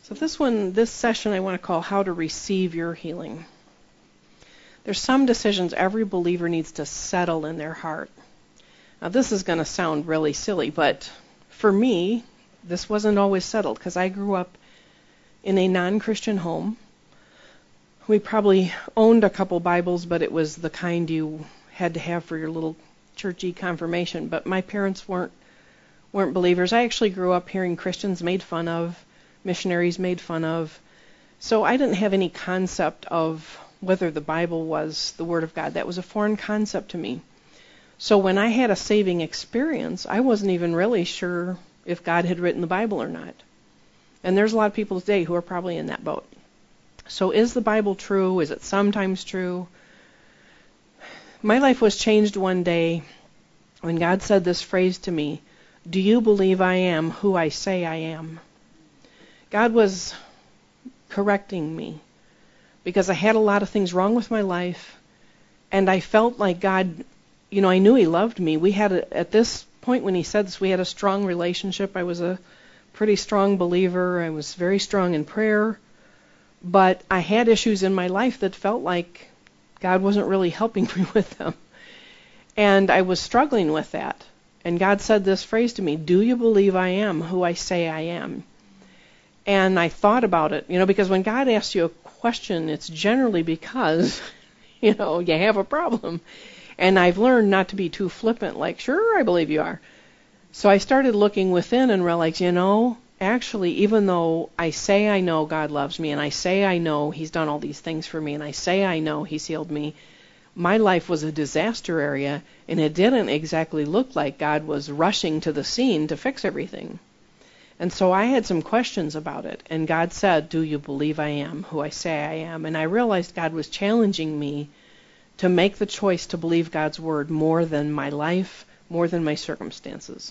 So this session I want to call How to Receive Your Healing. There's some decisions every believer needs to settle in their heart. Now this is going to sound really silly, but for me, this wasn't always settled because I grew up in a non-Christian home. We probably owned a couple Bibles, but it was the kind you had to have for your little churchy confirmation. But my parents weren't believers. I actually grew up hearing Christians made fun of, missionaries made fun of. So I didn't have any concept of whether the Bible was the Word of God. That was a foreign concept to me. So when I had a saving experience, I wasn't even really sure if God had written the Bible or not. And there's a lot of people today who are probably in that boat. So is the Bible true? Is it sometimes true? My life was changed one day when God said this phrase to me, "Do you believe I am who I say I am?" God was correcting me because I had a lot of things wrong with my life, and I felt like God, I knew He loved me. We had, at this point when He said this, we had a strong relationship. I was a pretty strong believer. I was very strong in prayer, but I had issues in my life that felt like God wasn't really helping me with them, and I was struggling with that. And God said this phrase to me, "Do you believe I am who I say I am?" And I thought about it, because when God asks you a question, it's generally because, you have a problem. And I've learned not to be too flippant, like, "Sure, I believe you are." So I started looking within and realized, actually, even though I say I know God loves me, and I say I know He's done all these things for me, and I say I know He's healed me, my life was a disaster area, and it didn't exactly look like God was rushing to the scene to fix everything. And so I had some questions about it, and God said, "Do you believe I am who I say I am?" And I realized God was challenging me to make the choice to believe God's word more than my life, more than my circumstances.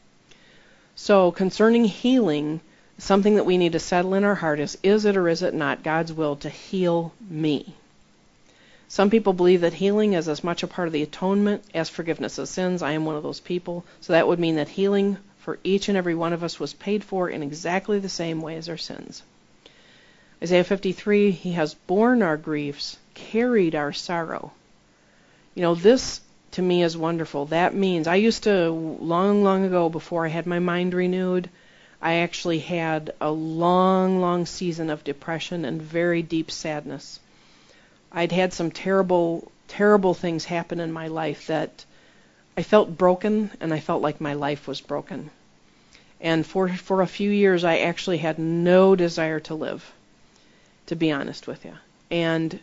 So concerning healing, something that we need to settle in our heart is it or is it not God's will to heal me? Some people believe that healing is as much a part of the atonement as forgiveness of sins. I am one of those people. So that would mean that healing for each and every one of us was paid for in exactly the same way as our sins. Isaiah 53, He has borne our griefs, carried our sorrow. This to me is wonderful. That means I used to, long, long ago, before I had my mind renewed, I actually had a long, long season of depression and very deep sadness. I'd had some terrible, terrible things happen in my life that I felt broken, and I felt like my life was broken. And for a few years, I actually had no desire to live, to be honest with you. And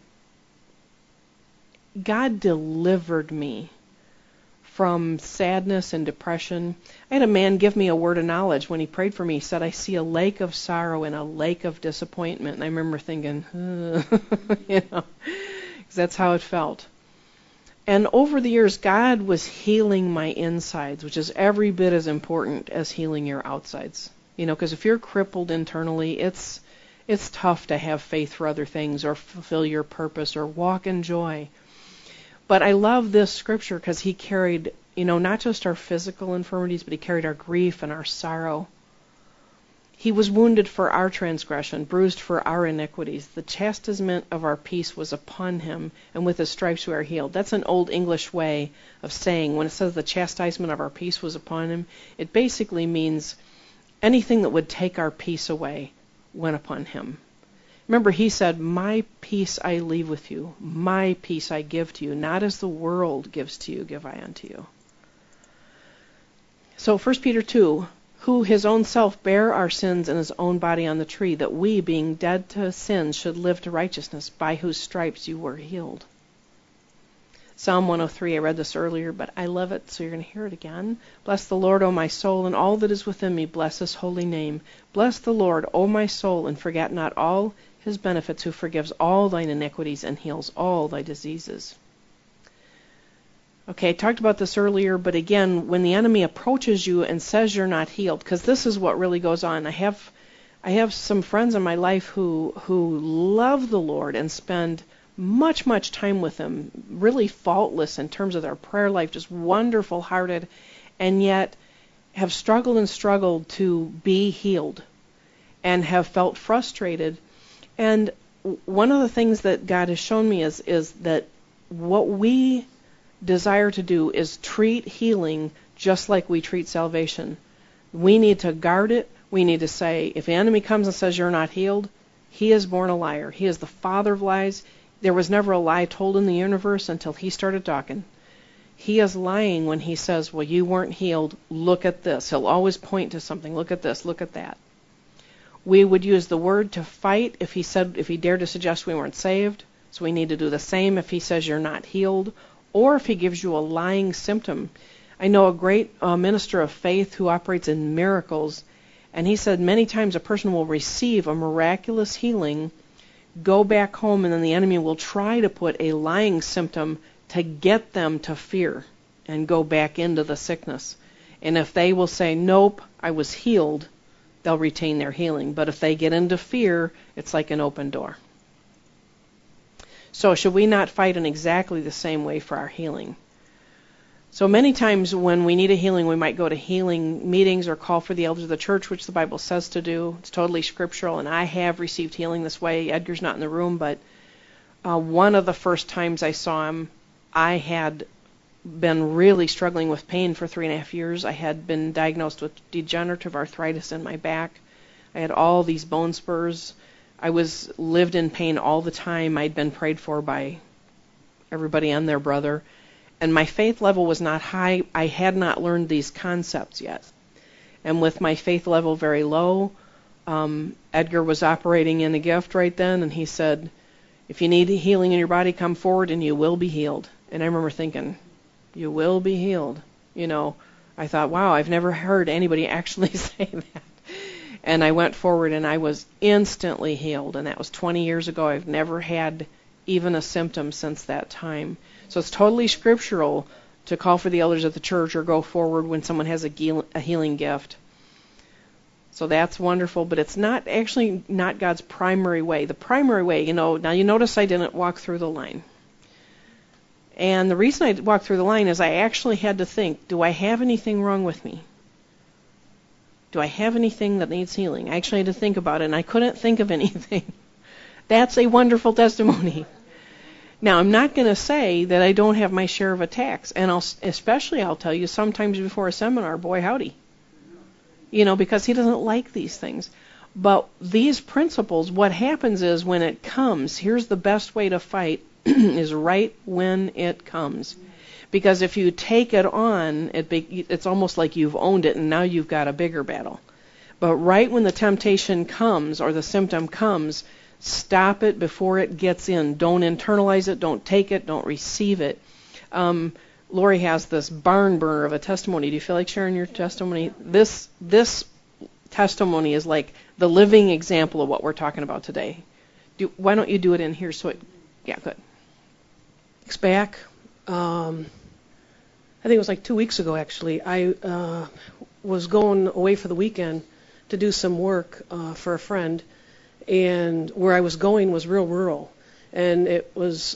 God delivered me from sadness and depression. I had a man give me a word of knowledge when he prayed for me. He said, "I see a lake of sorrow and a lake of disappointment." And I remember thinking, because that's how it felt. And over the years, God was healing my insides, which is every bit as important as healing your outsides. Because if you're crippled internally, it's tough to have faith for other things or fulfill your purpose or walk in joy. But I love this scripture because He carried, not just our physical infirmities, but He carried our grief and our sorrow. He was wounded for our transgression, bruised for our iniquities. The chastisement of our peace was upon Him, and with His stripes we are healed. That's an old English way of saying, when it says the chastisement of our peace was upon Him, it basically means anything that would take our peace away went upon Him. Remember, He said, "My peace I leave with you. My peace I give to you. Not as the world gives to you, give I unto you." So 1 Peter 2, "Who His own self bare our sins in His own body on the tree, that we, being dead to sins, should live to righteousness, by whose stripes you were healed." Psalm 103, I read this earlier, but I love it, so you're going to hear it again. "Bless the Lord, O my soul, and all that is within me. Bless His holy name. Bless the Lord, O my soul, and forget not all His benefits, who forgives all thine iniquities and heals all thy diseases." Okay, I talked about this earlier, but again, when the enemy approaches you and says you're not healed, because this is what really goes on. I have some friends in my life who love the Lord and spend much, much time with Him, really faultless in terms of their prayer life, just wonderful hearted, and yet have struggled and struggled to be healed. and have felt frustrated. And one of the things that God has shown me is that what we desire to do is treat healing just like we treat salvation. We need to guard it. We need to say, if the enemy comes and says you're not healed, he is born a liar. He is the father of lies. There was never a lie told in the universe until he started talking. He is lying when he says, well, you weren't healed. Look at this. He'll always point to something. Look at this. Look at that. We would use the word to fight if he dared to suggest we weren't saved. So we need to do the same if he says you're not healed, or if he gives you a lying symptom. I know a great minister of faith who operates in miracles, and he said many times a person will receive a miraculous healing, go back home, and then the enemy will try to put a lying symptom to get them to fear and go back into the sickness. And if they will say, nope, I was healed, they'll retain their healing. But if they get into fear, it's like an open door. So should we not fight in exactly the same way for our healing? So many times when we need a healing, we might go to healing meetings or call for the elders of the church, which the Bible says to do. It's totally scriptural, and I have received healing this way. Edgar's not in the room, but one of the first times I saw him, I had been really struggling with pain for 3.5 years. I had been diagnosed with degenerative arthritis in my back. I had all these bone spurs. I lived in pain all the time. I'd been prayed for by everybody and their brother. And my faith level was not high. I had not learned these concepts yet. And with my faith level very low, Edgar was operating in a gift right then, and he said, if you need healing in your body, come forward and you will be healed. And I remember thinking, you will be healed. You know, I thought, wow, I've never heard anybody actually say that. And I went forward and I was instantly healed. And that was 20 years ago. I've never had even a symptom since that time. So it's totally scriptural to call for the elders of the church or go forward when someone has a healing gift. So that's wonderful, but it's not God's primary way. The primary way, now you notice I didn't walk through the line. And the reason I walked through the line is I actually had to think, do I have anything wrong with me? Do I have anything that needs healing? I actually had to think about it, and I couldn't think of anything. That's a wonderful testimony. Now, I'm not going to say that I don't have my share of attacks, and I'll tell you sometimes before a seminar, boy howdy. Because he doesn't like these things. But these principles, what happens is when it comes, here's the best way to fight, is right when it comes. Because if you take it on, it's almost like you've owned it and now you've got a bigger battle. But right when the temptation comes or the symptom comes, stop it before it gets in. Don't internalize it. Don't take it. Don't receive it. Lori has this barn burner of a testimony. Do you feel like sharing your testimony? This testimony is like the living example of what we're talking about today. Why don't you do it in here? Yeah, good. Weeks back, I think it was like 2 weeks ago actually, I was going away for the weekend to do some work for a friend, and where I was going was real rural, and it was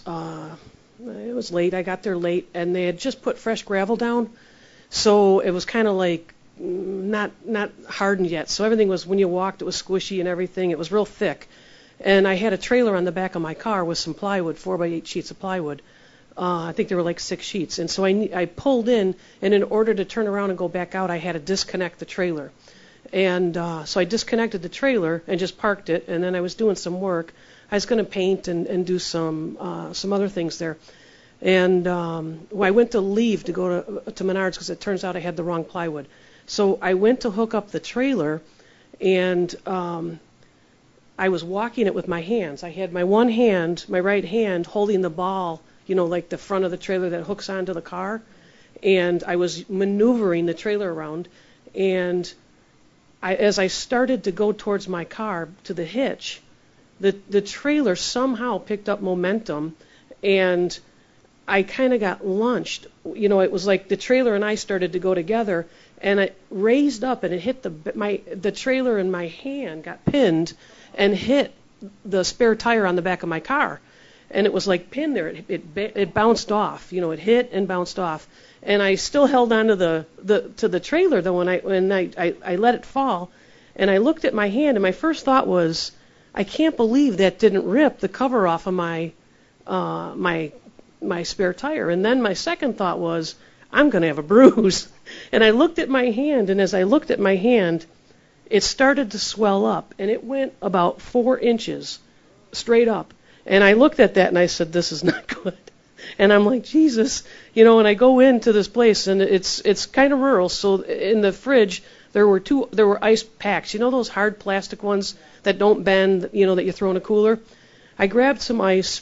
late. I got there late, and they had just put fresh gravel down, so it was kind of like not hardened yet. So everything was, when you walked, it was squishy and everything. It was real thick, and I had a trailer on the back of my car with some plywood, 4x8 sheets of plywood. I think there were like 6 sheets, and so I pulled in, and in order to turn around and go back out, I had to disconnect the trailer. And so I disconnected the trailer and just parked it, and then I was doing some work. I was going to paint and do some other things there. And I went to leave to go to Menards because it turns out I had the wrong plywood. So I went to hook up the trailer, and I was walking it with my hands. I had my one hand, my right hand, holding the ball, like the front of the trailer that hooks onto the car. And I was maneuvering the trailer around, and as I started to go towards my car to the hitch, the trailer somehow picked up momentum, and I kind of got lunched. It was like the trailer and I started to go together, and it raised up and it hit the trailer, and my hand got pinned and hit the spare tire on the back of my car, and it was like pinned there. It bounced off. It hit and bounced off, and I still held on to the trailer though when I let it fall, And I looked at my hand, and my first thought was, I can't believe that didn't rip the cover off of my spare tire. And then my second thought was, I'm going to have a bruise. And I looked at my hand, and as I looked at my hand, it started to swell up, and it went about 4 inches straight up. And I looked at that, and I said, this is not good. And I'm like, Jesus, and I go into this place, and it's kind of rural. So in the fridge, there were ice packs. Those hard plastic ones that don't bend, that you throw in a cooler? I grabbed some ice,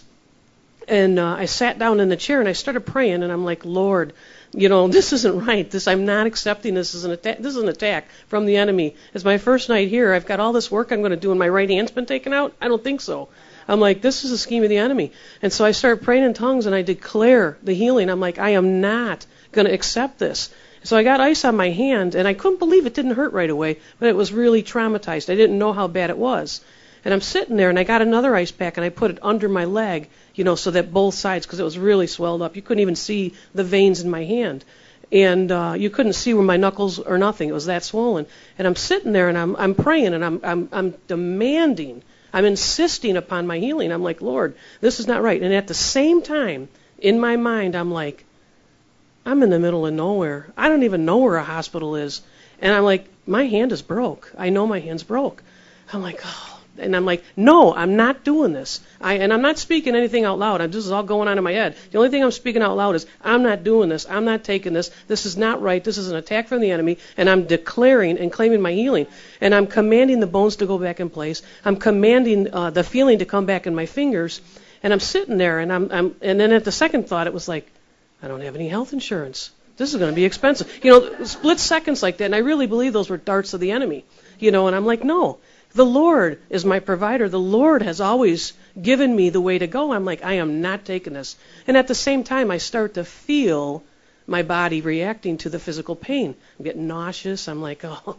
and I sat down in the chair, and I started praying, and I'm like, Lord, this isn't right. I'm not accepting this as an attack. This is an attack from the enemy. It's my first night here. I've got all this work I'm going to do, and my right hand's been taken out? I don't think so. I'm like, this is a scheme of the enemy. And so I started praying in tongues, and I declare the healing. I'm like, I am not going to accept this. So I got ice on my hand, and I couldn't believe it didn't hurt right away, but it was really traumatized. I didn't know how bad it was. And I'm sitting there, and I got another ice pack, and I put it under my leg, so that both sides, because it was really swelled up. You couldn't even see the veins in my hand. And you couldn't see where my knuckles or nothing. It was that swollen. And I'm sitting there, and I'm praying, and I'm demanding, I'm insisting upon my healing. I'm like, Lord, this is not right. And at the same time, in my mind, I'm like, I'm in the middle of nowhere. I don't even know where a hospital is. And I'm like, my hand is broke. I know my hand's broke. I'm like, oh. And I'm like, no, I'm not doing this. And I'm not speaking anything out loud. This is all going on in my head. The only thing I'm speaking out loud is, I'm not doing this. I'm not taking this. This is not right. This is an attack from the enemy. And I'm declaring and claiming my healing. And I'm commanding the bones to go back in place. I'm commanding the feeling to come back in my fingers. And I'm sitting there, and and then at the second thought, it was like, I don't have any health insurance. This is going to be expensive. Split seconds like that. And I really believe those were darts of the enemy. And I'm like, no. The Lord is my provider. The Lord has always given me the way to go. I'm like, I am not taking this. And at the same time, I start to feel my body reacting to the physical pain. I'm getting nauseous. I'm like, oh,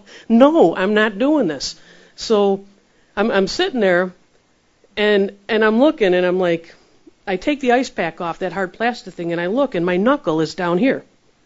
no, I'm not doing this. So I'm sitting there, and I'm looking, and I'm like, I take the ice pack off, that hard plastic thing, and I look, and my knuckle is down here.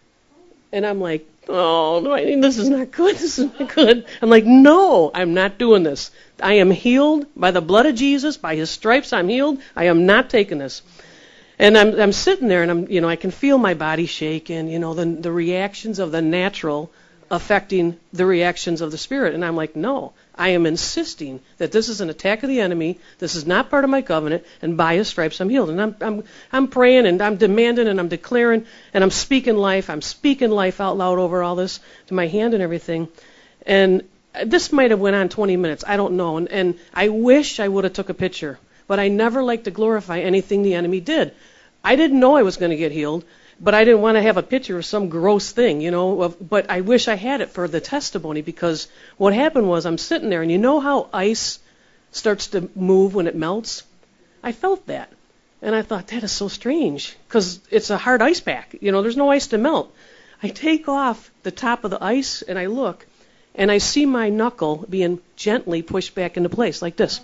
And I'm like, oh, this is not good. This is not good. I'm like, no, I'm not doing this. I am healed by the blood of Jesus. By His stripes, I'm healed. I am not taking this. And I'm sitting there, and I can feel my body shaking. The reactions of the natural affecting the reactions of the spirit. And I'm like, no, I am insisting that this is an attack of the enemy. This is not part of my covenant, and by His stripes I'm healed. And I'm praying, and I'm demanding, and I'm declaring, and I'm speaking life. I'm speaking life out loud over all this to my hand and everything. And this might have went on 20 minutes. I don't know. And I wish I would have took a picture, but I never like to glorify anything the enemy did. I didn't know I was going to get healed, but I didn't want to have a picture of some gross thing, but I wish I had it for the testimony, because what happened was, I'm sitting there, and you know how ice starts to move when it melts? I felt that. And I thought, that is so strange, because it's a hard ice pack. There's no ice to melt. I take off the top of the ice, and I look, and I see my knuckle being gently pushed back into place, like this.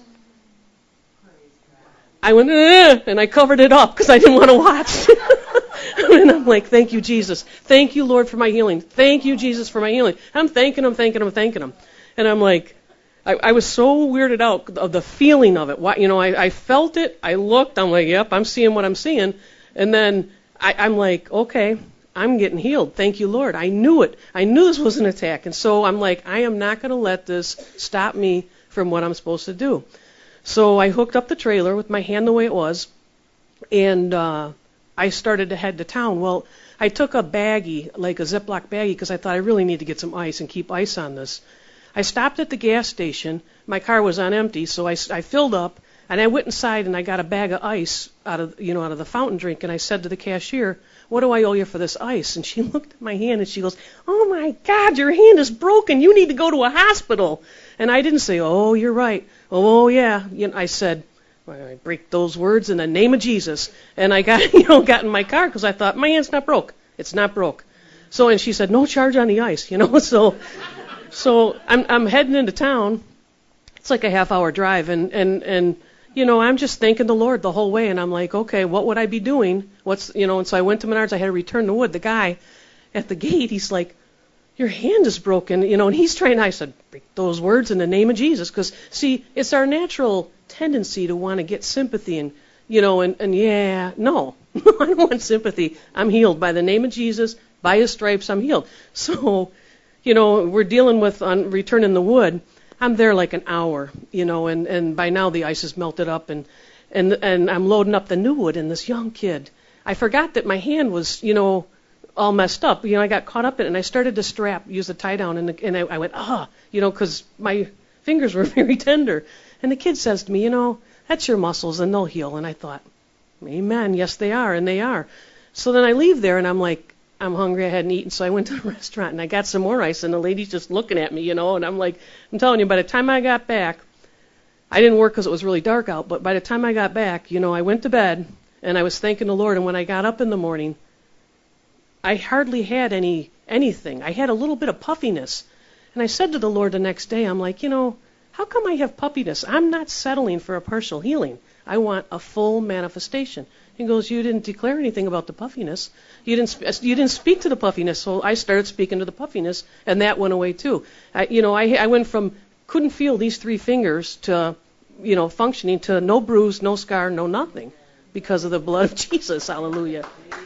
I went, and I covered it up, because I didn't want to watch. And I'm like, thank you, Jesus. Thank you, Lord, for my healing. Thank you, Jesus, for my healing. I'm thanking Him. And I'm like, I was so weirded out of the feeling of it. I felt it. I looked. I'm like, yep, I'm seeing what I'm seeing. And then I'm like, okay, I'm getting healed. Thank you, Lord. I knew it. I knew this was an attack. And so I'm like, I am not going to let this stop me from what I'm supposed to do. So I hooked up the trailer with my hand the way it was, and I started to head to town. Well, I took a baggie, like a Ziploc baggie, because I thought I really need to get some ice and keep ice on this. I stopped at the gas station. My car was on empty, so I filled up, and I went inside and I got a bag of ice out of the fountain drink, and I said to the cashier, what do I owe you for this ice? And she looked at my hand and she goes, oh my God, your hand is broken. You need to go to a hospital. And I didn't say, oh, you're right. Oh, yeah. I said, well, I break those words in the name of Jesus. And I got in my car, because I thought, my hand's not broke. It's not broke. So, and she said, no charge on the ice, So I'm heading into town. It's like a half-hour drive, and I'm just thanking the Lord the whole way, and I'm like, okay, what would I be doing? And so I went to Menards. I had to return the wood. The guy at the gate, he's like, your hand is broken, and he's trying. I said, break those words in the name of Jesus, because see, it's our natural tendency to want to get sympathy and yeah, no, I don't want sympathy. I'm healed by the name of Jesus, by His stripes. I'm healed. So, we're dealing with on returning the wood. I'm there like an hour, and by now the ice has melted up, and I'm loading up the new wood. And this young kid, I forgot that my hand was, all messed up. I got caught up in it, and I started to use the tie down, and I went, because my fingers were very tender. And the kid says to me, that's your muscles, and they'll heal. And I thought, amen, yes they are, and they are. So then I leave there, and I'm like, I'm hungry, I hadn't eaten, so I went to the restaurant, and I got some more ice, and the lady's just looking at me, and I'm like, I'm telling you, by the time I got back, I didn't work because it was really dark out, but by the time I got back, I went to bed, and I was thanking the Lord, and when I got up in the morning, I hardly had anything. I had a little bit of puffiness. And I said to the Lord the next day, I'm like, how come I have puffiness? I'm not settling for a partial healing. I want a full manifestation. He goes, you didn't declare anything about the puffiness. You didn't speak to the puffiness. So I started speaking to the puffiness, and that went away too. I went from couldn't feel these 3 fingers to, functioning to no bruise, no scar, no nothing, because of the blood of Jesus. Hallelujah.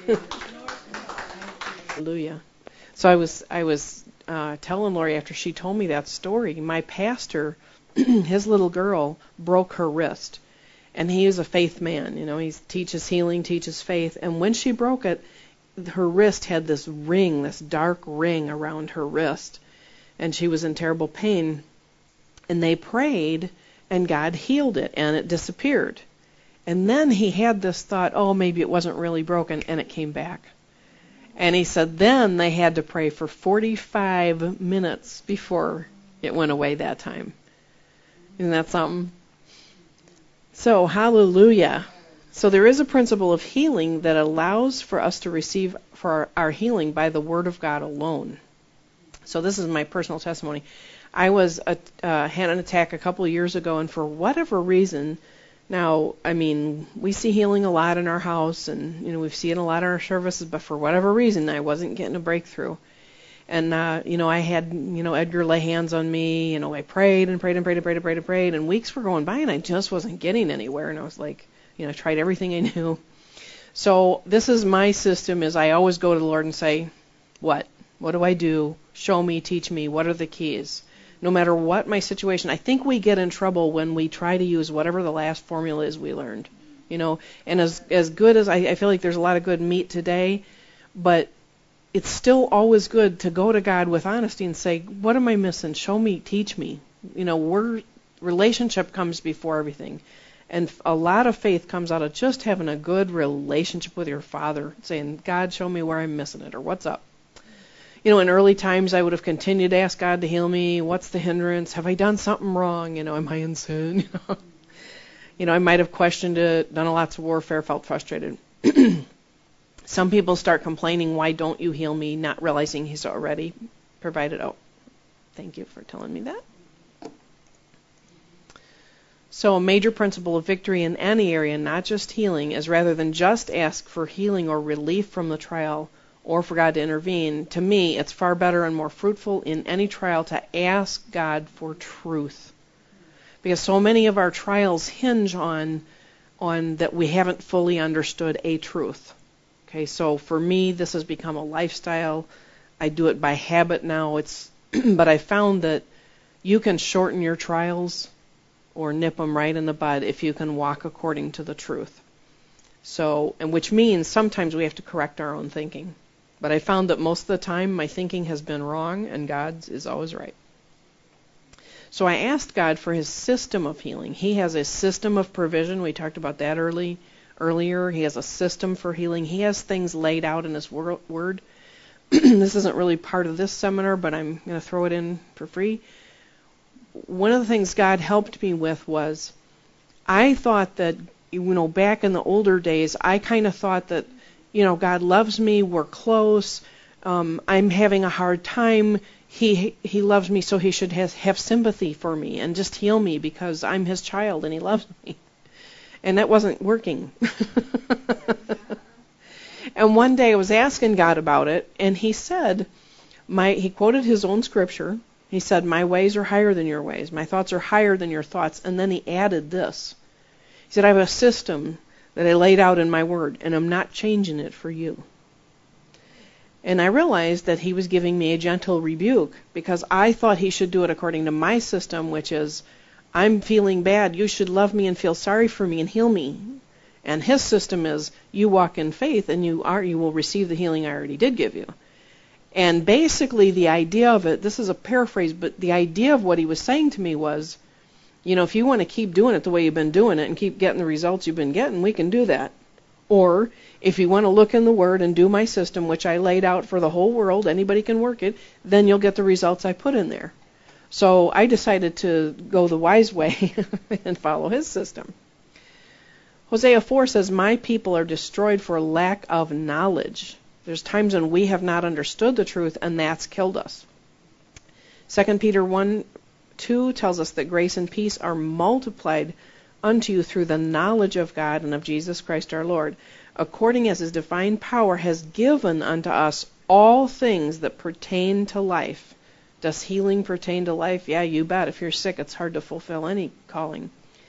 Hallelujah. So I was telling Lori after she told me that story, my pastor, his little girl broke her wrist, and he is a faith man. He teaches healing, teaches faith, and when she broke it, her wrist had this ring, this dark ring around her wrist, and she was in terrible pain. And they prayed, and God healed it, and it disappeared. And then he had this thought, oh, maybe it wasn't really broken, and it came back. And he said then they had to pray for 45 minutes before it went away that time. Isn't that something? So, hallelujah. So there is a principle of healing that allows for us to receive for our healing by the Word of God alone. So this is my personal testimony. I had an attack a couple of years ago, and for whatever reason, now, we see healing a lot in our house, and, we see it a lot in our services, but for whatever reason, I wasn't getting a breakthrough. And, I had, Edgar lay hands on me, I prayed and prayed and prayed and prayed and prayed and prayed, and weeks were going by, and I just wasn't getting anywhere, and I was like, I tried everything I knew. So this is my system, is I always go to the Lord and say, what? What do I do? Show me, teach me, what are the keys? No matter what my situation, I think we get in trouble when we try to use whatever the last formula is we learned, and as good as I feel like there's a lot of good meat today, but it's still always good to go to God with honesty and say, what am I missing? Show me, teach me. Relationship comes before everything. And a lot of faith comes out of just having a good relationship with your Father, saying, God, show me where I'm missing it, or what's up. In early times, I would have continued to ask God to heal me. What's the hindrance? Have I done something wrong? Am I in sin? I might have questioned it, done lots of warfare, felt frustrated. Some people start complaining, why don't you heal me, not realizing He's already provided. Oh, thank you for telling me that. So a major principle of victory in any area, not just healing, is rather than just ask for healing or relief from the trial, or for God to intervene, to me, it's far better and more fruitful in any trial to ask God for truth. Because so many of our trials hinge on that we haven't fully understood a truth. Okay, so for me, this has become a lifestyle. I do it by habit now. But I found that you can shorten your trials or nip them right in the bud if you can walk according to the truth. So, and which means sometimes we have to correct our own thinking. But I found that most of the time my thinking has been wrong and God's is always right. So I asked God for His system of healing. He has a system of provision. We talked about that earlier. He has a system for healing. He has things laid out in His Word. This isn't really part of this seminar, but I'm going to throw it in for free. One of the things God helped me with was I thought that, back in the older days, I kind of thought that, God loves me, we're close, I'm having a hard time, He loves me, so He should have sympathy for me and just heal me because I'm His child and He loves me. And that wasn't working. And one day I was asking God about it, and He said, He quoted his own scripture. He said, my ways are higher than your ways. My thoughts are higher than your thoughts. And then he added this. He said, I have a system that I laid out in my word, and I'm not changing it for you. And I realized that he was giving me a gentle rebuke because I thought he should do it according to my system, which is, I'm feeling bad. You should love me and feel sorry for me and heal me. And his system is, you walk in faith and you will receive the healing I already did give you. And basically the idea of it, this is a paraphrase, but the idea of what he was saying to me was, if you want to keep doing it the way you've been doing it and keep getting the results you've been getting, we can do that. Or if you want to look in the Word and do my system, which I laid out for the whole world, anybody can work it, then you'll get the results I put in there. So I decided to go the wise way and follow his system. Hosea 4 says, my people are destroyed for lack of knowledge. There's times when we have not understood the truth, and that's killed us. 2 Peter 1:2 tells us that grace and peace are multiplied unto you through the knowledge of God and of Jesus Christ our Lord, according as his divine power has given unto us all things that pertain to life. Does healing pertain to life? Yeah, you bet. If you're sick, it's hard to fulfill any calling.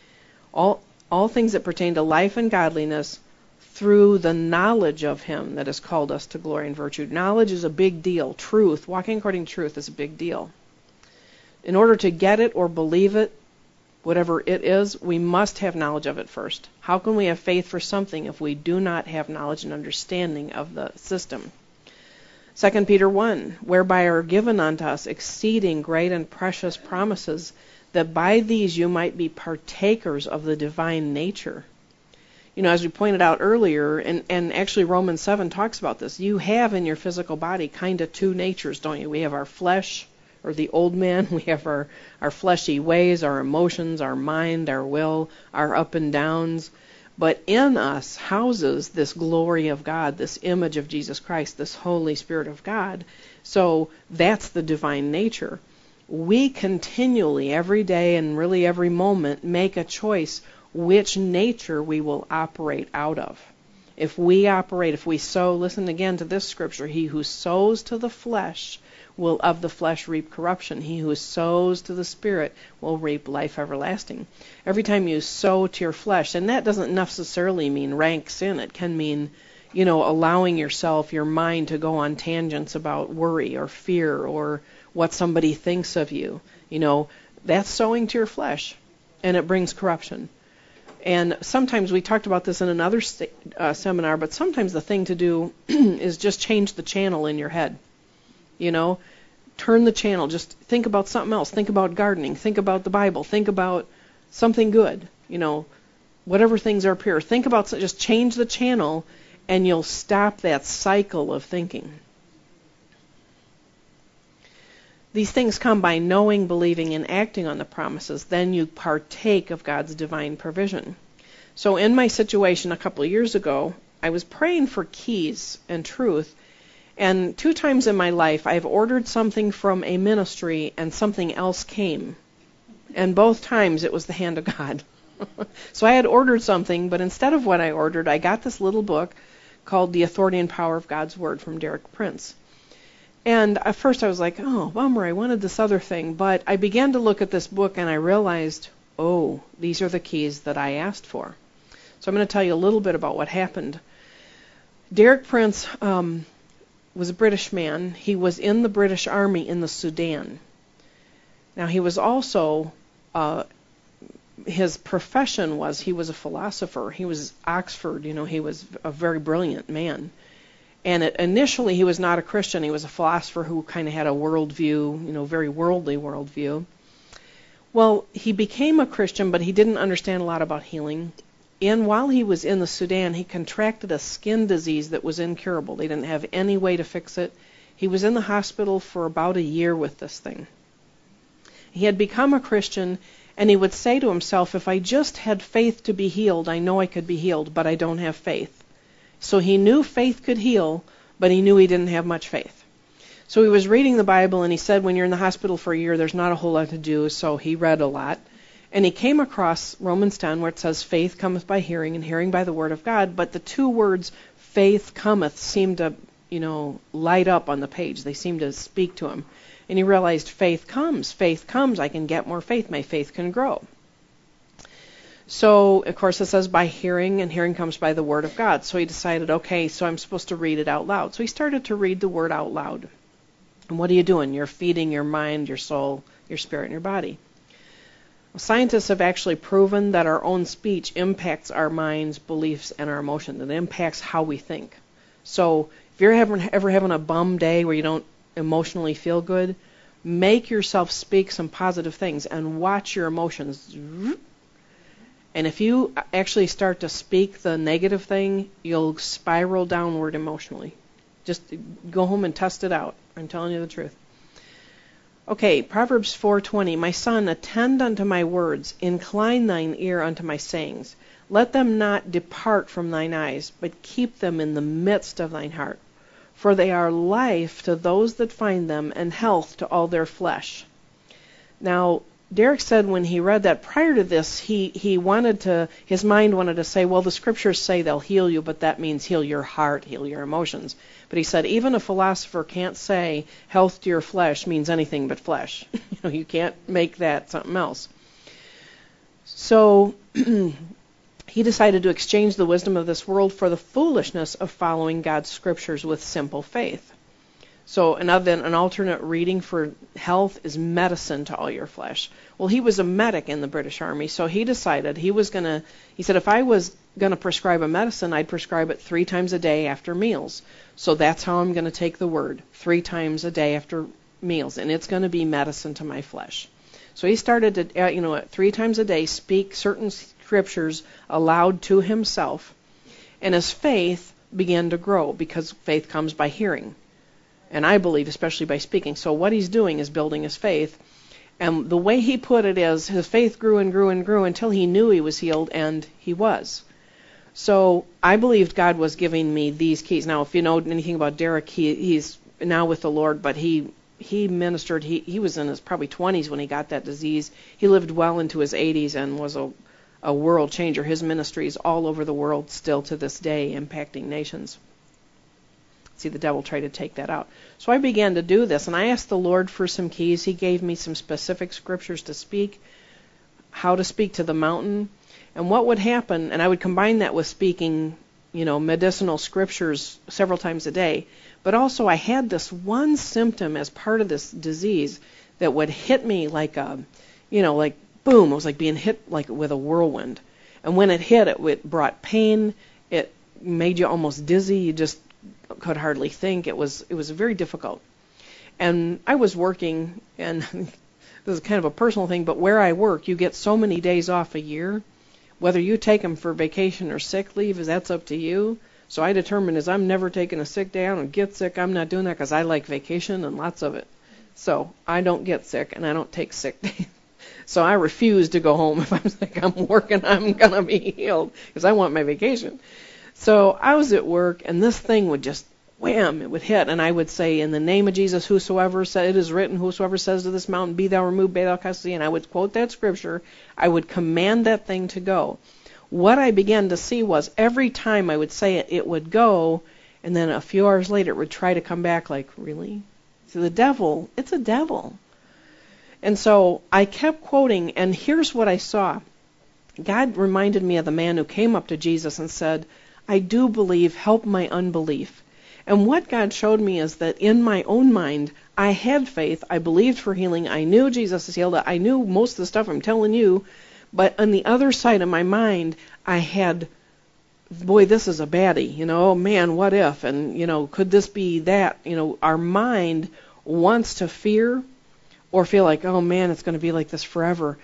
All things that pertain to life and godliness through the knowledge of him that has called us to glory and virtue. Knowledge is a big deal. Truth, walking according to truth, is a big deal. In order to get it or believe it, whatever it is, we must have knowledge of it first. How can we have faith for something if we do not have knowledge and understanding of the system? 2 Peter 1, whereby are given unto us exceeding great and precious promises, that by these you might be partakers of the divine nature. As we pointed out earlier, and actually Romans 7 talks about this, you have in your physical body kind of two natures, don't you? We have our flesh, or the old man. We have our fleshy ways, our emotions, our mind, our will, our up and downs. But in us houses this glory of God, this image of Jesus Christ, this Holy Spirit of God. So that's the divine nature. We continually, every day and really every moment, make a choice which nature we will operate out of. If we sow, listen again to this scripture, he who sows to the flesh will of the flesh reap corruption. He who sows to the Spirit will reap life everlasting. Every time you sow to your flesh, and that doesn't necessarily mean rank sin. It can mean, allowing your mind to go on tangents about worry or fear or what somebody thinks of you. That's sowing to your flesh, and it brings corruption. And sometimes, we talked about this in another seminar, but sometimes the thing to do is just change the channel in your head. Turn the channel. Just think about something else. Think about gardening. Think about the Bible. Think about something good. Whatever things are pure. Think about, just change the channel, and you'll stop that cycle of thinking. These things come by knowing, believing, and acting on the promises. Then you partake of God's divine provision. So in my situation a couple of years ago, I was praying for keys and truth. And 2 times in my life, I've ordered something from a ministry and something else came. And both times it was the hand of God. So I had ordered something, but instead of what I ordered, I got this little book called The Authority and Power of God's Word from Derek Prince. And at first I was like, oh, bummer, I wanted this other thing. But I began to look at this book and I realized, oh, these are the keys that I asked for. So I'm going to tell you a little bit about what happened. Derek Prince was a British man. He was in the British Army in the Sudan. Now he was also, his profession was, he was a philosopher. He was Oxford, he was a very brilliant man. And initially he was not a Christian. He was a philosopher who kind of had a worldview, very worldly worldview. Well, he became a Christian, but he didn't understand a lot about healing. And while he was in the Sudan, he contracted a skin disease that was incurable. They didn't have any way to fix it. He was in the hospital for about a year with this thing. He had become a Christian, and he would say to himself, if I just had faith to be healed, I know I could be healed, but I don't have faith. So he knew faith could heal, but he knew he didn't have much faith. So he was reading the Bible, and he said when you're in the hospital for a year, there's not a whole lot to do, so he read a lot. And he came across Romans 10, where it says, faith cometh by hearing, and hearing by the word of God. But the 2 words, faith cometh, seemed to light up on the page. They seemed to speak to him. And he realized faith comes. I can get more faith. My faith can grow. So, of course, it says by hearing, and hearing comes by the word of God. So he decided, okay, so I'm supposed to read it out loud. So he started to read the word out loud. And what are you doing? You're feeding your mind, your soul, your spirit, and your body. Scientists have actually proven that our own speech impacts our minds, beliefs, and our emotions. It impacts how we think. So if you're ever having a bum day where you don't emotionally feel good, make yourself speak some positive things and watch your emotions. And if you actually start to speak the negative thing, you'll spiral downward emotionally. Just go home and test it out. I'm telling you the truth. Okay, Proverbs 4:20. My son, attend unto my words, incline thine ear unto my sayings. Let them not depart from thine eyes, but keep them in the midst of thine heart. For they are life to those that find them, and health to all their flesh. Now, Derek said when he read that prior to this, his mind wanted to say, well, the scriptures say they'll heal you, but that means heal your heart, heal your emotions. But he said even a philosopher can't say health to your flesh means anything but flesh. You can't make that something else. So he decided to exchange the wisdom of this world for the foolishness of following God's scriptures with simple faith. So an alternate reading for health is medicine to all your flesh. Well, he was a medic in the British Army, so he decided he said if I was going to prescribe a medicine, I'd prescribe it 3 times a day after meals. So that's how I'm going to take the word, 3 times a day after meals, and it's going to be medicine to my flesh. So he started to, 3 times a day, speak certain scriptures aloud to himself, and his faith began to grow because faith comes by hearing. And I believe especially by speaking. So what he's doing is building his faith. And the way he put it is his faith grew and grew and grew until he knew he was healed, and he was. So I believed God was giving me these keys. Now, if you know anything about Derek, he's now with the Lord, but he ministered. He was in his probably 20s when he got that disease. He lived well into his 80s and was a world changer. His ministry is all over the world still to this day, impacting nations. See, the devil tried to take that out. So I began to do this, and I asked the Lord for some keys. He gave me some specific scriptures to speak, how to speak to the mountain, and what would happen. And I would combine that with speaking, medicinal scriptures several times a day. But also I had this one symptom as part of this disease that would hit me like like boom. It was like being hit like with a whirlwind. And when it hit, it brought pain. It made you almost dizzy. You just could hardly think. It was very difficult. And I was working, and this is kind of a personal thing, but where I work, you get so many days off a year. Whether you take them for vacation or sick leave, that's up to you. So I determined as I'm never taking a sick day. I don't get sick. I'm not doing that because I like vacation and lots of it. So I don't get sick, and I don't take sick days. So I refuse to go home if I'm sick. I'm working. I'm going to be healed because I want my vacation. So I was at work, and this thing would just wham, it would hit, and I would say, in the name of Jesus, whosoever said it is written, whosoever says to this mountain, be thou removed, be thou cast to the sea, and I would quote that scripture. I would command that thing to go. What I began to see was every time I would say it, it would go, and then a few hours later it would try to come back like, really? So the devil, it's a devil. And so I kept quoting, and here's what I saw. God reminded me of the man who came up to Jesus and said, I do believe, help my unbelief. And what God showed me is that in my own mind, I had faith, I believed for healing, I knew Jesus is healed, I knew most of the stuff I'm telling you, but on the other side of my mind, I had, boy, this is a baddie, oh man, what if, and could this be that, our mind wants to fear or feel like, oh man, it's going to be like this forever.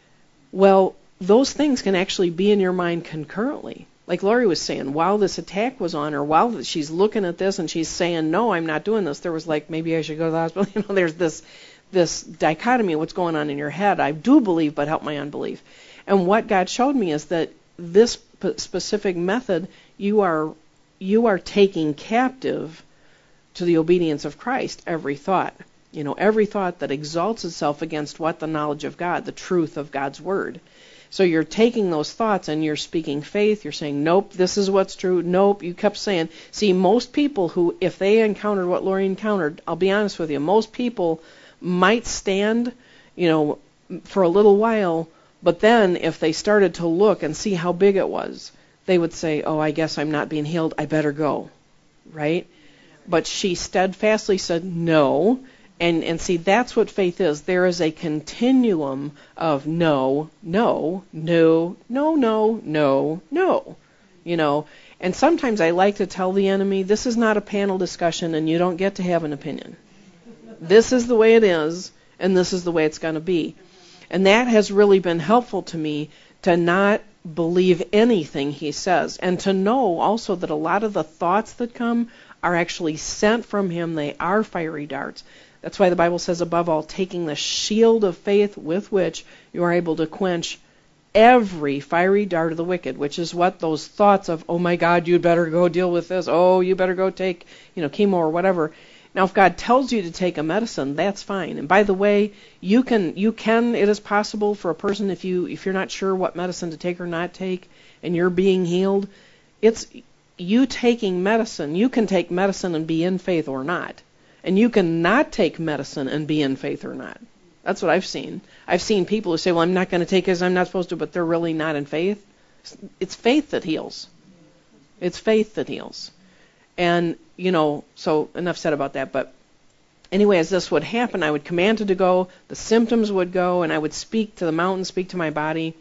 Well, those things can actually be in your mind concurrently. Like Lori was saying, while this attack was on her, while she's looking at this and she's saying, no, I'm not doing this, there was like, maybe I should go to the hospital. There's this dichotomy of what's going on in your head. I do believe, but help my unbelief. And what God showed me is that this specific method, you are taking captive to the obedience of Christ every thought. Every thought that exalts itself against what? The knowledge of God, the truth of God's word. So you're taking those thoughts and you're speaking faith. You're saying, nope, this is what's true. Nope. You kept saying, see, most people who, if they encountered what Lori encountered, I'll be honest with you, most people might stand, for a little while, but then if they started to look and see how big it was, they would say, oh, I guess I'm not being healed. I better go. Right? But she steadfastly said, no. And see, that's what faith is. There is a continuum of no, no, no, no, no, no, no. And sometimes I like to tell the enemy, this is not a panel discussion and you don't get to have an opinion. This is the way it is, and this is the way it's going to be. And that has really been helpful to me, to not believe anything he says, and to know also that a lot of the thoughts that come are actually sent from him. They are fiery darts. That's why the Bible says, above all, taking the shield of faith with which you are able to quench every fiery dart of the wicked, which is what those thoughts of, oh my God, you'd better go deal with this. Oh, you better go take, chemo or whatever. Now, if God tells you to take a medicine, that's fine. And by the way, it is possible for a person, if you're not sure what medicine to take or not take, and you're being healed, it's you taking medicine. You can take medicine and be in faith or not. And you can not take medicine and be in faith or not. That's what I've seen. I've seen people who say, well, I'm not going to take it because I'm not supposed to, but they're really not in faith. It's faith that heals. It's faith that heals. And, so enough said about that. But anyway, as this would happen, I would command it to go, the symptoms would go, and I would speak to the mountain, speak to my body.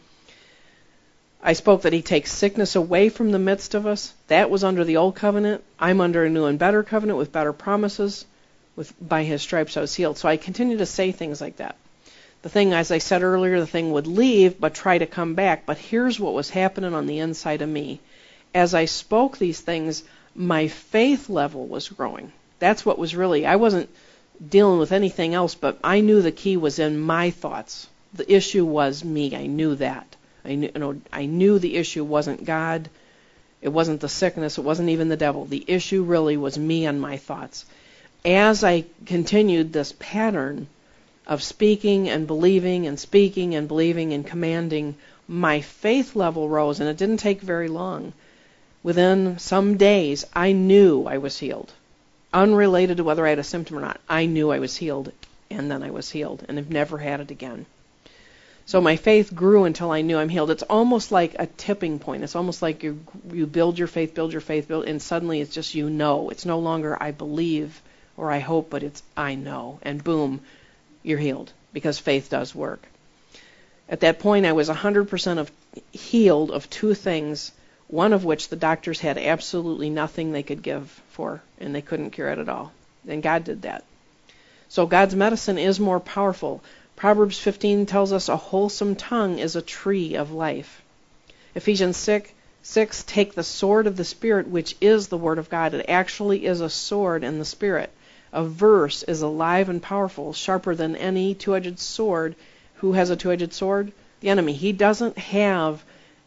I spoke that he takes sickness away from the midst of us. That was under the old covenant. I'm under a new and better covenant with better promises. By his stripes I was healed. So I continue to say things like that. The thing, as I said earlier, the thing would leave but try to come back. But here's what was happening on the inside of me. As I spoke these things, my faith level was growing. That's what was really, I wasn't dealing with anything else, but I knew the key was in my thoughts. The issue was me. I knew that. I knew the issue wasn't God. It wasn't the sickness. It wasn't even the devil. The issue really was me and my thoughts. As I continued this pattern of speaking and believing and speaking and believing and commanding, my faith level rose, and it didn't take very long. Within some days, I knew I was healed. Unrelated to whether I had a symptom or not, I knew I was healed, and then I was healed, and I've never had it again. So my faith grew until I knew I'm healed. It's almost like a tipping point. It's almost like you build your faith, and suddenly it's just It's no longer I believe or I hope, but it's I know. And boom, you're healed, because faith does work. At that point, I was 100% healed of two things, one of which the doctors had absolutely nothing they could give for, and they couldn't cure it at all. And God did that. So God's medicine is more powerful. Proverbs 15 tells us a wholesome tongue is a tree of life. Ephesians 6, take the sword of the Spirit, which is the Word of God. It actually is a sword in the Spirit. A verse is alive and powerful, sharper than any two-edged sword. Who has a two-edged sword? The enemy. He doesn't have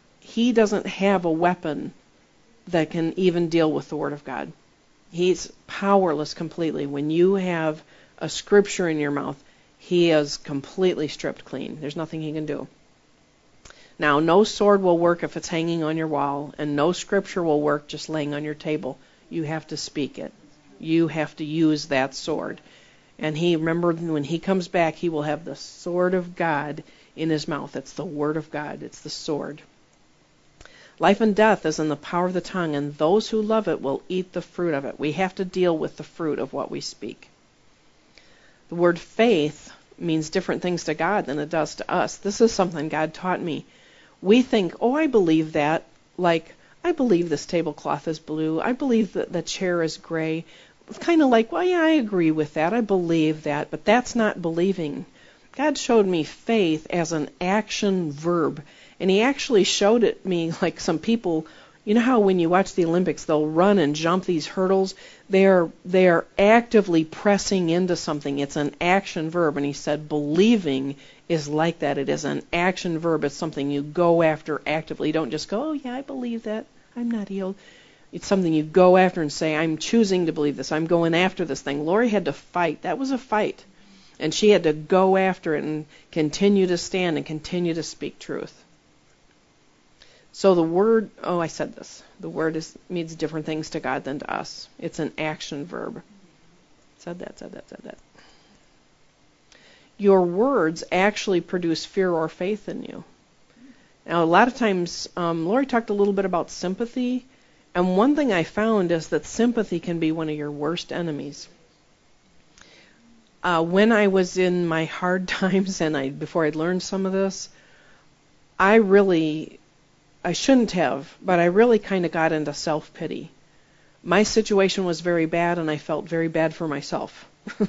a weapon that can even deal with the Word of God. He's powerless completely. When you have a scripture in your mouth, he is completely stripped clean. There's nothing he can do. Now, no sword will work if it's hanging on your wall, and no scripture will work just laying on your table. You have to speak it. You have to use that sword. And remember, when he comes back, he will have the sword of God in his mouth. It's the Word of God. It's the sword. Life and death is in the power of the tongue, and those who love it will eat the fruit of it. We have to deal with the fruit of what we speak. The word faith means different things to God than it does to us. This is something God taught me. We think, oh, I believe that. Like, I believe this tablecloth is blue. I believe that the chair is gray. It's kind of like, well, yeah, I agree with that. I believe that. But that's not believing. God showed me faith as an action verb. And he actually showed it me like some people, you know how when you watch the Olympics, they'll run and jump these hurdles? They are actively pressing into something. It's an action verb. And he said believing is like that. It is an action verb. It's something you go after actively. You don't just go, oh, yeah, I believe that. I'm not healed. It's something you go after and say, I'm choosing to believe this. I'm going after this thing. Lori had to fight. That was a fight. And she had to go after it and continue to stand and continue to speak truth. So the word, I said this. The word means different things to God than to us. It's an action verb. Said that. Your words actually produce fear or faith in you. Now, a lot of times, Lori talked a little bit about sympathy, and one thing I found is that sympathy can be one of your worst enemies. When I was in my hard times, and before I'd learned some of this, I shouldn't have, but I really kind of got into self-pity. My situation was very bad, and I felt very bad for myself.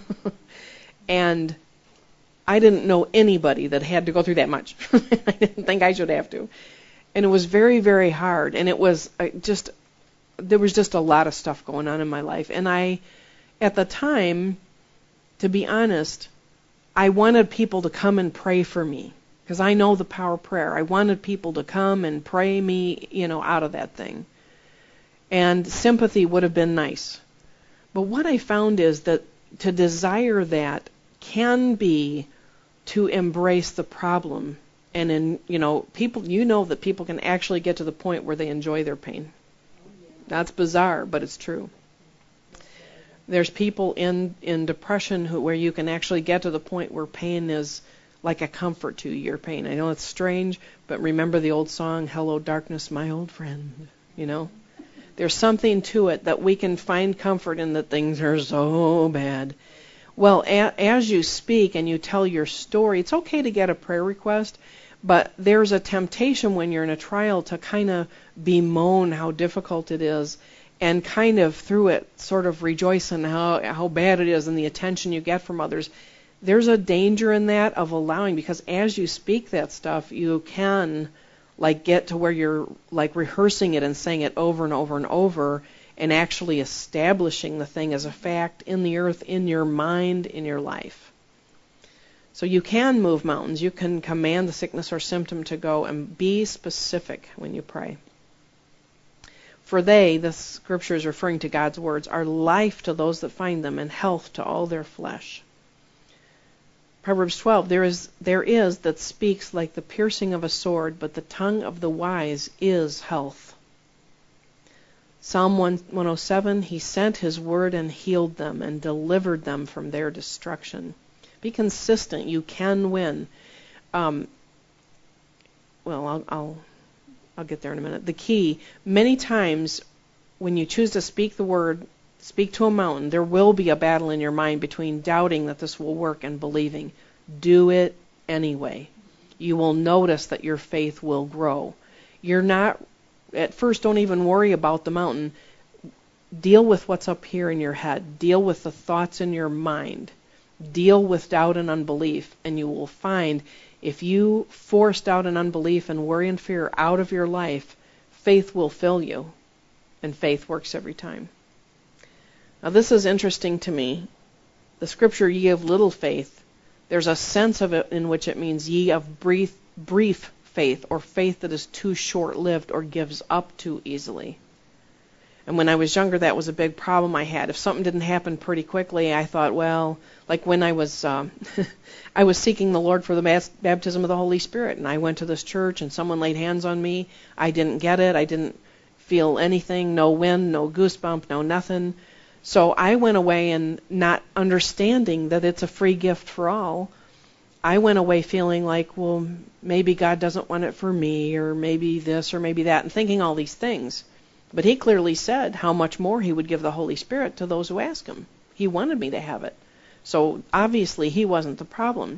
And I didn't know anybody that had to go through that much. I didn't think I should have to. And it was very, very hard. And it was there was just a lot of stuff going on in my life. And at the time, to be honest, I wanted people to come and pray for me. Because I know the power of prayer. I wanted people to come and pray me, out of that thing. And sympathy would have been nice. But what I found is that to desire that can be to embrace the problem. And people, that people can actually get to the point where they enjoy their pain. That's bizarre, but it's true. There's people in depression where you can actually get to the point where pain is like a comfort to your pain. I know it's strange, but remember the old song, "Hello Darkness, My Old Friend," There's something to it that we can find comfort in, that things are so bad. Well, as you speak and you tell your story, it's okay to get a prayer request, but there's a temptation when you're in a trial to kind of bemoan how difficult it is, and kind of through it sort of rejoice in how bad it is and the attention you get from others. There's a danger in that of allowing, because as you speak that stuff, you can get to where you're rehearsing it and saying it over and over and over, and actually establishing the thing as a fact in the earth, in your mind, in your life. So you can move mountains. You can command the sickness or symptom to go, and be specific when you pray. For the scripture is referring to God's words, are life to those that find them, and health to all their flesh. Proverbs 12, there is that speaks like the piercing of a sword, but the tongue of the wise is health. Psalm 107, he sent his word and healed them and delivered them from their destruction. Be consistent. You can win. I'll get there in a minute. The key, many times when you choose to speak the word, speak to a mountain, there will be a battle in your mind between doubting that this will work and believing. Do it anyway. You will notice that your faith will grow. At first, don't even worry about the mountain. Deal with what's up here in your head. Deal with the thoughts in your mind. Deal with doubt and unbelief, and you will find if you force doubt and unbelief and worry and fear out of your life, faith will fill you, and faith works every time. Now, this is interesting to me. The scripture, ye of little faith, there's a sense of it in which it means ye of brief faith, or faith that is too short-lived or gives up too easily. And when I was younger, that was a big problem I had. If something didn't happen pretty quickly, I thought, well, like when I was I was seeking the Lord for the baptism of the Holy Spirit, and I went to this church, and someone laid hands on me. I didn't get it. I didn't feel anything, no wind, no goosebump, no nothing. So I went away, and not understanding that it's a free gift for all, I went away feeling like, well, maybe God doesn't want it for me, or maybe this, or maybe that, and thinking all these things. But he clearly said how much more he would give the Holy Spirit to those who ask him. He wanted me to have it. So obviously he wasn't the problem.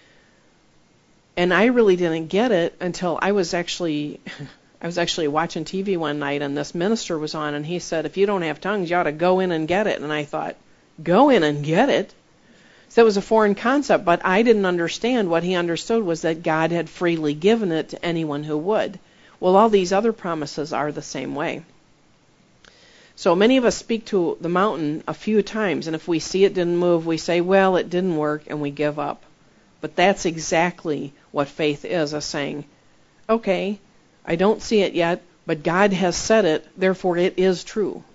And I really didn't get it until I was actually watching TV one night, and this minister was on, and he said, if you don't have tongues, you ought to go in and get it. And I thought, go in and get it? So that was a foreign concept, but I didn't understand. What he understood was that God had freely given it to anyone who would. Well, all these other promises are the same way. So many of us speak to the mountain a few times, and if we see it didn't move, we say, well, it didn't work, and we give up. But that's exactly what faith is, a saying, okay, I don't see it yet, but God has said it, therefore it is true.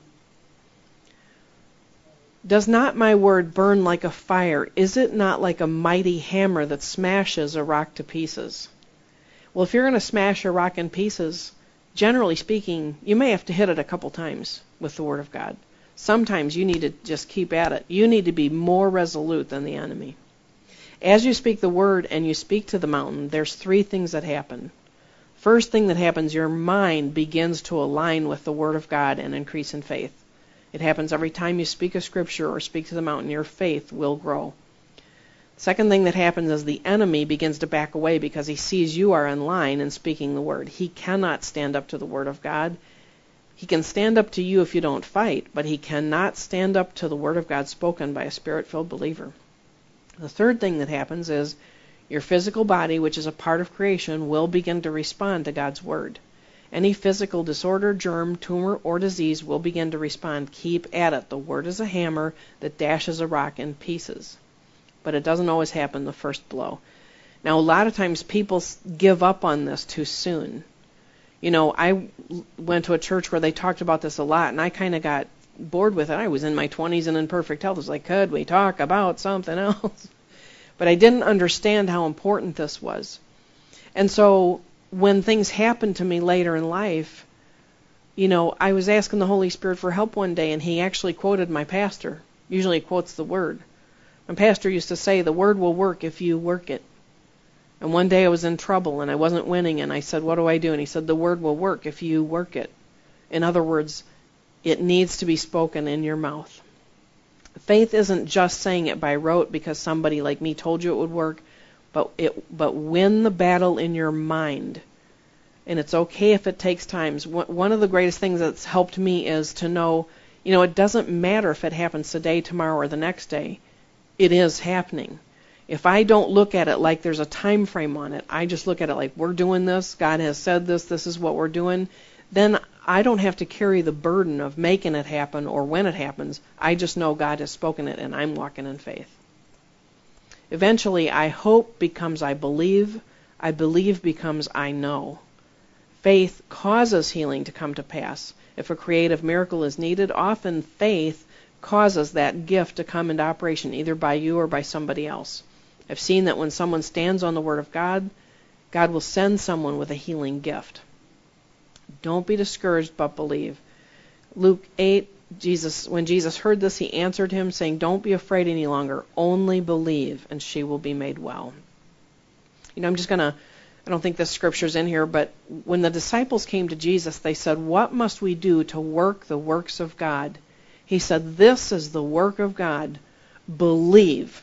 Does not my word burn like a fire? Is it not like a mighty hammer that smashes a rock to pieces? Well, if you're going to smash a rock in pieces, generally speaking, you may have to hit it a couple times with the Word of God. Sometimes you need to just keep at it. You need to be more resolute than the enemy. As you speak the Word and you speak to the mountain, there's three things that happen. First thing that happens, your mind begins to align with the Word of God and increase in faith. It happens every time you speak a scripture or speak to the mountain, your faith will grow. Second thing that happens is the enemy begins to back away because he sees you are in line and speaking the Word. He cannot stand up to the Word of God. He can stand up to you if you don't fight, but he cannot stand up to the Word of God spoken by a Spirit-filled believer. The third thing that happens is your physical body, which is a part of creation, will begin to respond to God's Word. Any physical disorder, germ, tumor, or disease will begin to respond. Keep at it. The Word is a hammer that dashes a rock in pieces. But it doesn't always happen the first blow. Now, a lot of times people give up on this too soon. You know, I went to a church where they talked about this a lot, and I kind of got bored with it. I was in my 20s and in perfect health. I was like, could we talk about something else? But I didn't understand how important this was. And so when things happened to me later in life, you know, I was asking the Holy Spirit for help one day, and he actually quoted my pastor. Usually he quotes the Word. My pastor used to say, the Word will work if you work it. And one day I was in trouble and I wasn't winning, and I said, what do I do? And he said, the Word will work if you work it. In other words, it needs to be spoken in your mouth. Faith isn't just saying it by rote because somebody like me told you it would work, but win the battle in your mind. And it's okay if it takes time. One of the greatest things that's helped me is to know, you know, it doesn't matter if it happens today, tomorrow, or the next day. It is happening. If I don't look at it like there's a time frame on it, I just look at it like we're doing this, God has said this, this is what we're doing, then I don't have to carry the burden of making it happen or when it happens. I just know God has spoken it and I'm walking in faith. Eventually, I hope becomes I believe becomes I know. Faith causes healing to come to pass. If a creative miracle is needed, often faith causes that gift to come into operation either by you or by somebody else. I've seen that when someone stands on the Word of God, God will send someone with a healing gift. Don't be discouraged, but believe. Luke 8, when Jesus heard this, he answered him, saying, don't be afraid any longer. Only believe, and she will be made well. You know, I don't think this scripture's in here, but when the disciples came to Jesus, they said, what must we do to work the works of God? He said, this is the work of God. Believe.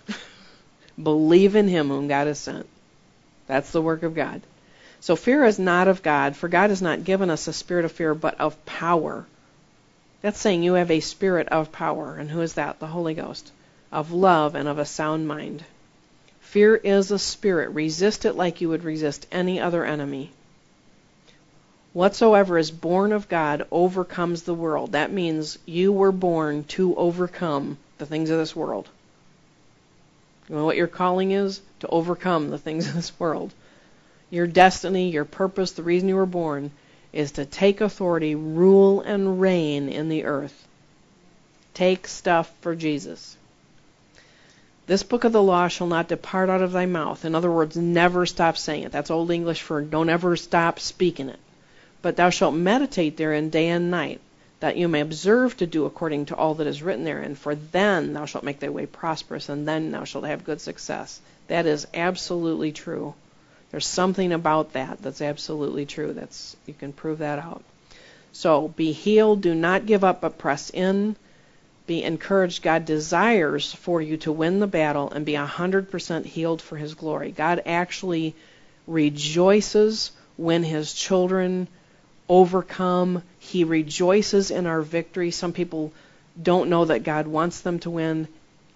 Believe in him whom God has sent. That's the work of God. So fear is not of God, for God has not given us a spirit of fear, but of power. That's saying you have a spirit of power. And who is that? The Holy Ghost. Of love and of a sound mind. Fear is a spirit. Resist it like you would resist any other enemy. Whatsoever is born of God overcomes the world. That means you were born to overcome the things of this world. You know what your calling is? To overcome the things of this world. Your destiny, your purpose, the reason you were born is to take authority, rule, and reign in the earth. Take stuff for Jesus. This book of the law shall not depart out of thy mouth. In other words, never stop saying it. That's Old English for don't ever stop speaking it. But thou shalt meditate therein day and night, that you may observe to do according to all that is written therein. For then thou shalt make thy way prosperous, and then thou shalt have good success. That is absolutely true. There's something about that that's absolutely true. You can prove that out. So be healed, do not give up, but press in. Be encouraged. God desires for you to win the battle and be 100% healed for his glory. God actually rejoices when his children overcome. He rejoices in our victory. Some people don't know that God wants them to win.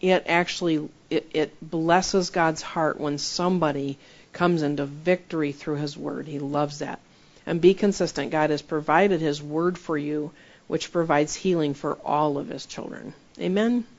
It blesses God's heart when somebody comes into victory through his word. He loves that. And be consistent. God has provided his word for you, which provides healing for all of his children. Amen?